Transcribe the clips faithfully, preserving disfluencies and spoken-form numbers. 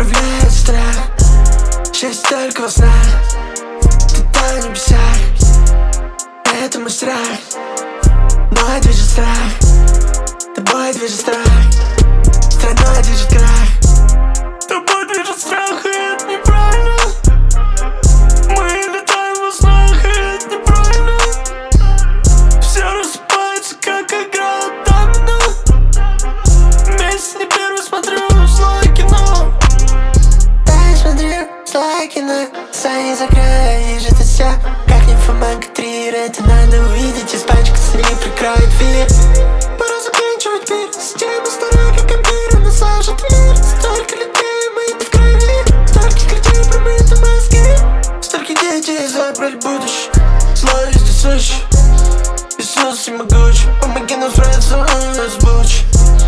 управляет страх. Счастье только во снах. Ты там в небесах. Это мой страх. Мной движет страх. Тобой движет страх. Страной движет крах. Тобой движет страх, и это неправильно. Мы летаем во снах, и это неправильно. Все рассыпается, как игра домино. Месяц не первый смотрю злое кино. Да, я смотрю злое кино. Сани за края, вижу это все как нимфоманка трир. Это надо увидеть, испачкаться не прикроет дверь. Пора заканчивать мир. Система старая, как ампир. Она сложит мир. Столько людей, мы в крови. Столько людей промыты мозги. Столько детей забрали будущее. Зло везде сущий. Иисус всемогущий. Помоги нам справиться, он нас бучит.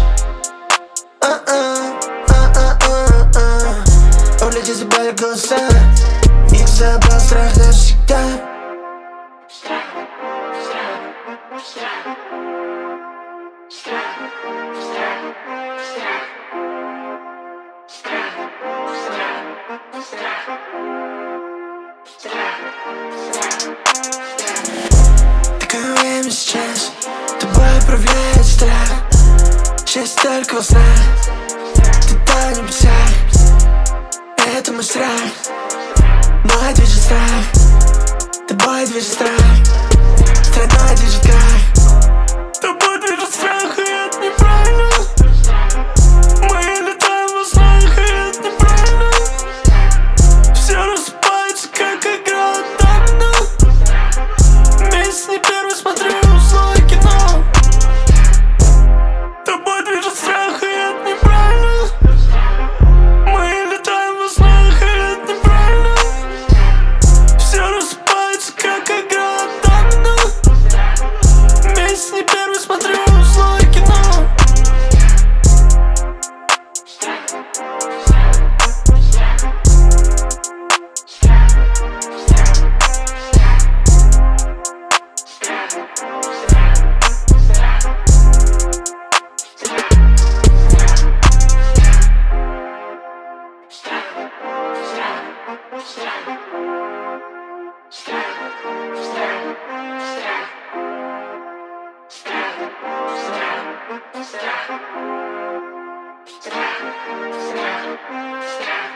У людей забрали голоса. Их забрал страх навсегда. Страх, страх, страх. Страх, страх, страх. Страх, страх, страх. Страх, страх. Такое время сейчас. Тобой управляет страх. Счастье только во снах. Ты там в небесах. Это мой страх. Мной движет страх. Тобой движет страх. Страной движет крах. Тобой движет страх, и это неправильно. Мы летаем во снах, и это неправильно. Все рассыпается, как игра домино. Месяц не первый смотрю злое кино. Тобой движет страх, и это неправильно. Мы летаем во снах, и это неправильно. Все рассыпается, как игра домино. Месяц не первый смотрю злое кино. Страх, страх, страх.